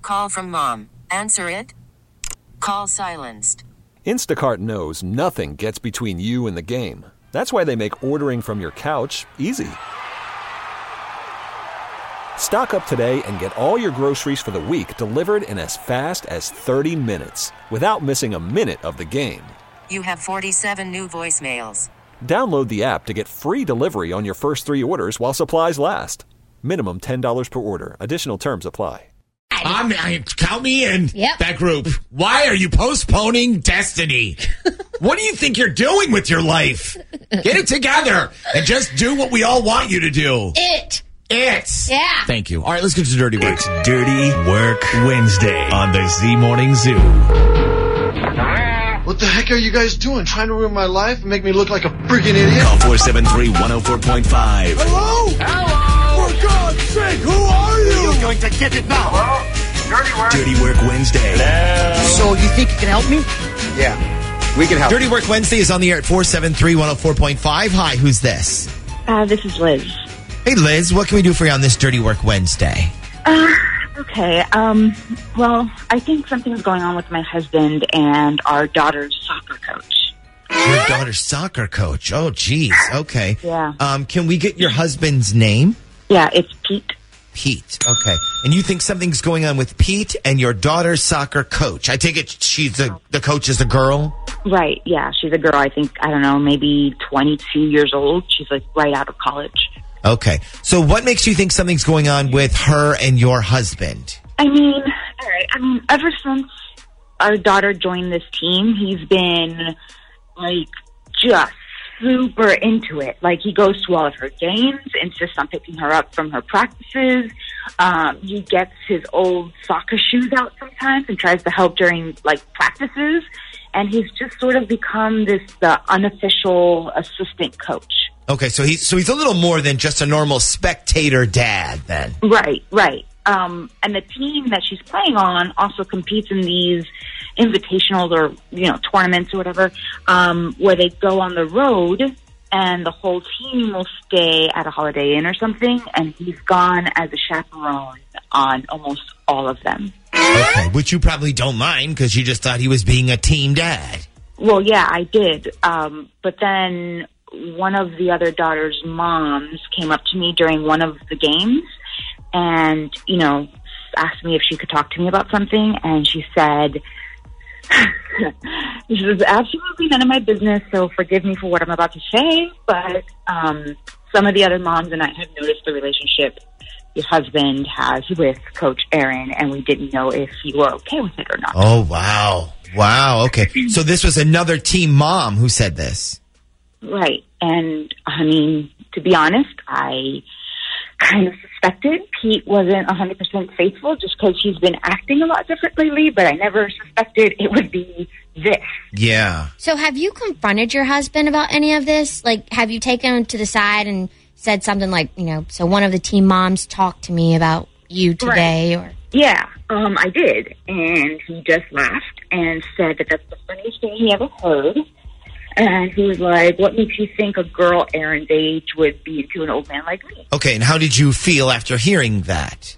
call from mom. Answer it. Call silenced. Instacart knows nothing gets between you and the game. That's why they make ordering from your couch easy. Stock up today and get all your groceries for the week delivered in as fast as 30 minutes without missing a minute of the game. You have 47 new voicemails. Download the app to get free delivery on your first 3 orders while supplies last. Minimum $10 per order. Additional terms apply. Count me in. Yep. That group. Why are you postponing destiny? What do you think you're doing with your life? Get it together and just do what we all want you to do. Yeah. Thank you. All right, let's get to Dirty Work. It's Dirty Work Wednesday on the Z Morning Zoo. What the heck are you guys doing? Trying to ruin my life and make me look like a freaking idiot? Call 473-104.5. Hello? Hello? For God's sake, who are you? You're going to get it now. Hello? Dirty Work Wednesday. So you think you can help me? Yeah, we can help. Dirty Work Wednesday is on the air at 473-104.5. Hi, who's this? This is Liz. Hey, Liz, what can we do for you on this Dirty Work Wednesday? Okay. Well, I think something's going on with my husband and our daughter's soccer coach. Your daughter's soccer coach. Oh, geez. Okay. Yeah. Can we get your husband's name? Yeah, it's Pete. Pete. Okay. And you think something's going on with Pete and your daughter's soccer coach? I take it she's the coach is a girl? Right, yeah. She's a girl, I think, I don't know, maybe 22 years old. She's like right out of college. Okay. So what makes you think something's going on with her and your husband? I mean, all right. Ever since our daughter joined this team, he's been, like, just super into it. Like, he goes to all of her games, insists on picking her up from her practices. He gets his old soccer shoes out sometimes and tries to help during, like, practices. And he's just sort of become the unofficial assistant coach. Okay, so he's a little more than just a normal spectator dad, then. Right. And the team that she's playing on also competes in these invitationals or, tournaments or whatever, where they go on the road and the whole team will stay at a Holiday Inn or something, and he's gone as a chaperone on almost all of them. Okay, which you probably don't mind because you just thought he was being a team dad. Well, yeah, I did. But then one of the other daughter's moms came up to me during one of the games and, asked me if she could talk to me about something. And she said, this is absolutely none of my business, so forgive me for what I'm about to say. But some of the other moms and I have noticed the relationship your husband has with Coach Aaron, and we didn't know if you were okay with it or not. Oh, wow. Wow, okay. So this was another team mom who said this. Right. And, to be honest, I kind of suspected Pete wasn't 100% faithful just because he's been acting a lot different lately, but I never suspected it would be this. Yeah. So have you confronted your husband about any of this? Like, have you taken him to the side and said something like, so one of the team moms talked to me about you today? Right. Or yeah, I did. And he just laughed and said that that's the funniest thing he ever heard. And he was like, what makes you think a girl Aaron's age would be into an old man like me? Okay, and how did you feel after hearing that?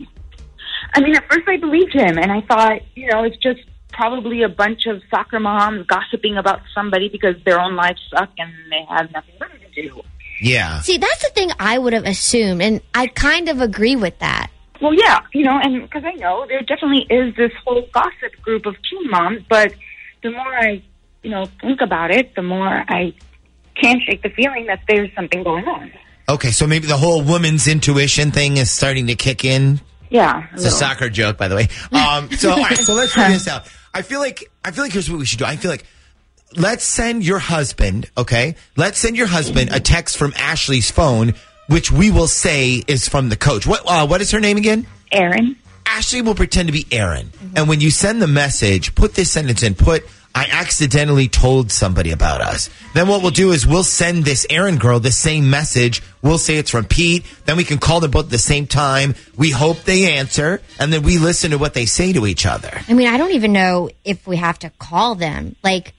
At first I believed him, and I thought, it's just probably a bunch of soccer moms gossiping about somebody because their own lives suck and they have nothing better to do. Yeah. See, that's the thing I would have assumed, and I kind of agree with that. Well, yeah, and because I know there definitely is this whole gossip group of teen moms, but the more I think about it, the more I can't shake the feeling that there's something going on. Okay, so maybe the whole woman's intuition thing is starting to kick in. Yeah. It's a soccer joke, by the way. All right, so let's figure this out. I feel like here's what we should do. I feel like let's send your husband, okay? Let's send your husband a text from Ashley's phone, which we will say is from the coach. What is her name again? Aaron. Ashley will pretend to be Aaron. Mm-hmm. And when you send the message, put this sentence in. I accidentally told somebody about us. Then what we'll do is we'll send this Aaron girl the same message. We'll say it's from Pete. Then we can call them both at the same time. We hope they answer. And then we listen to what they say to each other. I don't even know if we have to call them.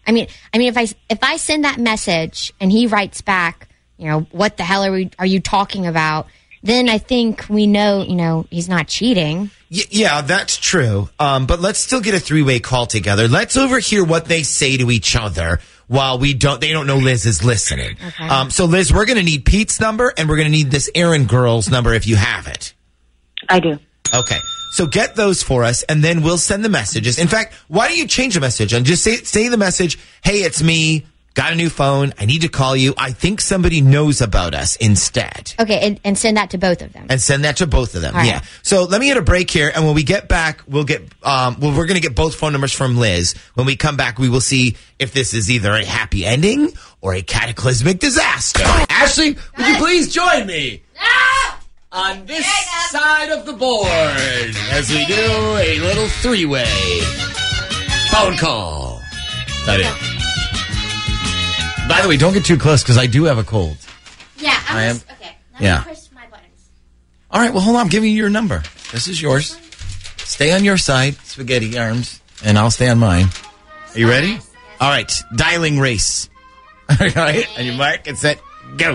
If I send that message and he writes back, what the hell are you talking about? then I think we know, he's not cheating. Yeah, that's true. But let's still get a 3-way call together. Let's overhear what they say to each other while they don't know Liz is listening. Okay. So Liz, we're going to need Pete's number and we're going to need this Aaron girl's number if you have it. I do. Okay. So get those for us and then we'll send the messages. In fact, why don't you change the message and just say the message, hey, it's me. Got a new phone. I need to call you. I think somebody knows about us instead. Okay, and send that to both of them. And send that to both of them. All Yeah. right. So let me get a break here. And when we get back, we're going to get both phone numbers from Liz. When we come back, we will see if this is either a happy ending or a cataclysmic disaster. Ashley, would you please join me? On this side of the board as we do a little 3-way phone call. That it. By the way, don't get too close because I do have a cold. Yeah, I am. Okay, let me push my buttons. All right, well, hold on. I'm giving you your number. This is yours. Stay on your side, spaghetti arms, and I'll stay on mine. Are you ready? All right, dialing race. All right, and you mark and set, go.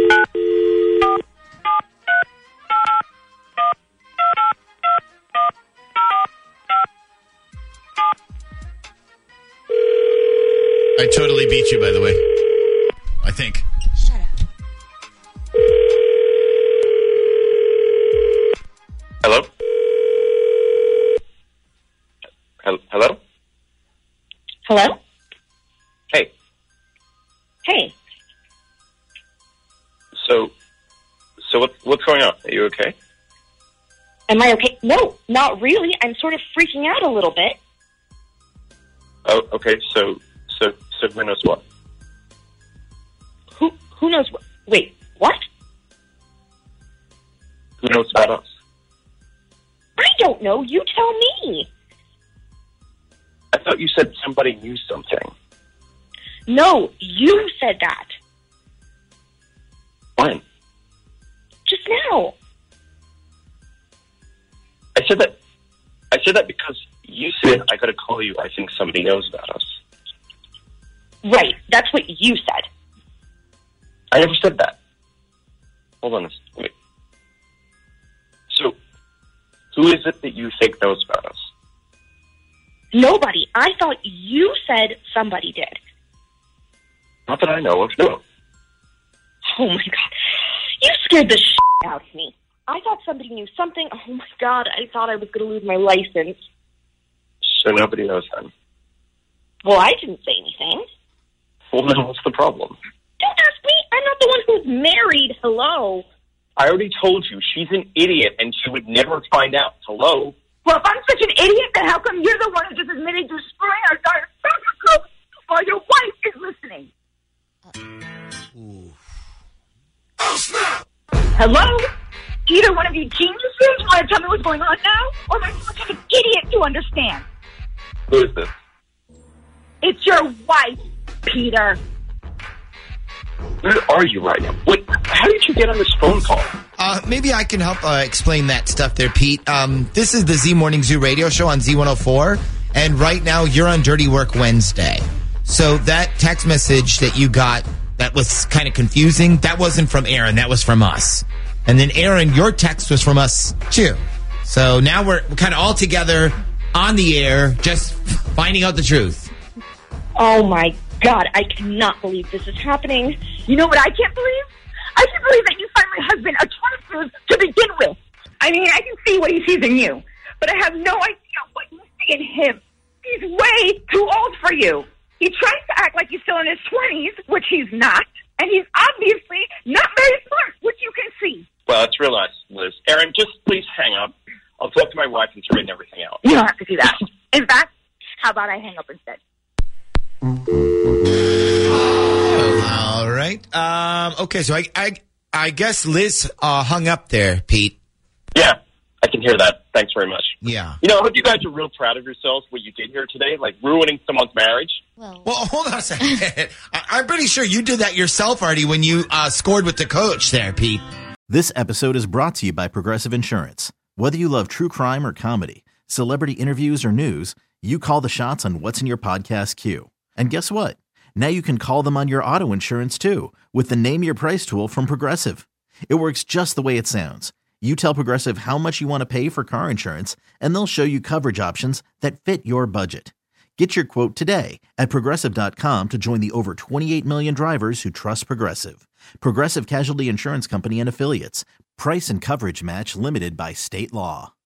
I totally beat you, by the way. I think. Shut up. Hello? Hello? Hello? Hey. Hey. So what's going on? Are you okay? Am I okay? No, not really. I'm sort of freaking out a little bit. Oh, okay. So who knows what? Who knows what? Wait, what? Who knows about us? I don't know. You tell me. I thought you said somebody knew something. No, you said that. When? Just now. I said that because you said I gotta call you. I think somebody knows about us. Right, that's what you said. I never said that. Hold on a second. Wait. So, who is it that you think knows about us? Nobody. I thought you said somebody did. Not that I know of, no. Oh my God. You scared the shit out of me. I thought somebody knew something. Oh my God, I thought I was going to lose my license. So nobody knows then? Well, I didn't say anything. Well, then what's the problem? Don't ask me. I'm not the one who's married. Hello. I already told you, she's an idiot and she would never find out. Hello? Well, if I'm such an idiot, then how come you're the one who just admitted to screwing our daughter's phone while your wife is listening? Oh, snap! Hello? Either one of you geniuses want to tell me what's going on now, or am I such an idiot to understand? Who is this? It's your wife, Peter. Where are you right now? Wait, how did you get on this phone call? Maybe I can help explain that stuff there, Pete. This is the Z Morning Zoo radio show on Z104, and right now you're on Dirty Work Wednesday. So that text message that you got that was kind of confusing, that wasn't from Aaron, that was from us. And then Aaron, your text was from us too. So now we're kind of all together on the air, just finding out the truth. Oh my God, I cannot believe this is happening. You know what I can't believe? I can't believe that you find my husband attractive to begin with. I mean, I can see what he sees in you, but I have no idea what you see in him. He's way too old for you. He tries to act like he's still in his 20s, which he's not, and he's obviously not very smart, which you can see. Well, it's real nice, Liz. Aaron, just please hang up. I'll talk to my wife and straighten everything out. You don't have to do that. In fact, how about I hang up instead? All right. Okay, so I guess Liz hung up there, Pete. Yeah, I can hear that. Thanks very much. Yeah. You know, I hope you guys are real proud of yourselves, what you did here today, like ruining someone's marriage. Well, hold on a second. I'm pretty sure you did that yourself, Artie, when you scored with the coach there, Pete. This episode is brought to you by Progressive Insurance. Whether you love true crime or comedy, celebrity interviews or news, you call the shots on what's in your podcast queue. And guess what? Now you can call them on your auto insurance too with the Name Your Price tool from Progressive. It works just the way it sounds. You tell Progressive how much you want to pay for car insurance, and they'll show you coverage options that fit your budget. Get your quote today at Progressive.com to join the over 28 million drivers who trust Progressive. Progressive Casualty Insurance Company and Affiliates. Price and coverage match limited by state law.